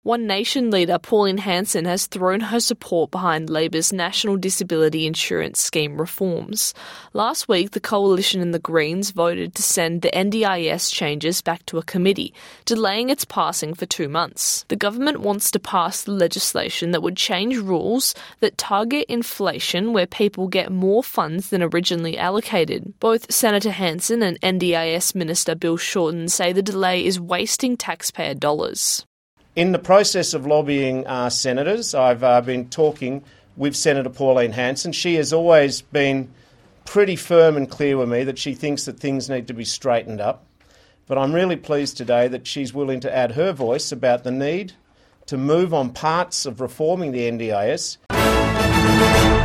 One Nation leader Pauline Hanson has thrown her support behind Labor's National Disability Insurance Scheme reforms. Last week, the Coalition and the Greens voted to send the NDIS changes back to a committee, delaying its passing for 2 months. The government wants to pass the legislation that would change rules that target inflation where people get more funds than originally allocated. Both Senator Hanson and NDIS Minister Bill Shorten say the delay is wasting taxpayer dollars. In the process of lobbying senators, I've been talking with Senator Pauline Hanson. She has always been pretty firm and clear with me that she thinks that things need to be straightened up. But I'm really pleased today that she's willing to add her voice about the need to move on parts of reforming the NDIS.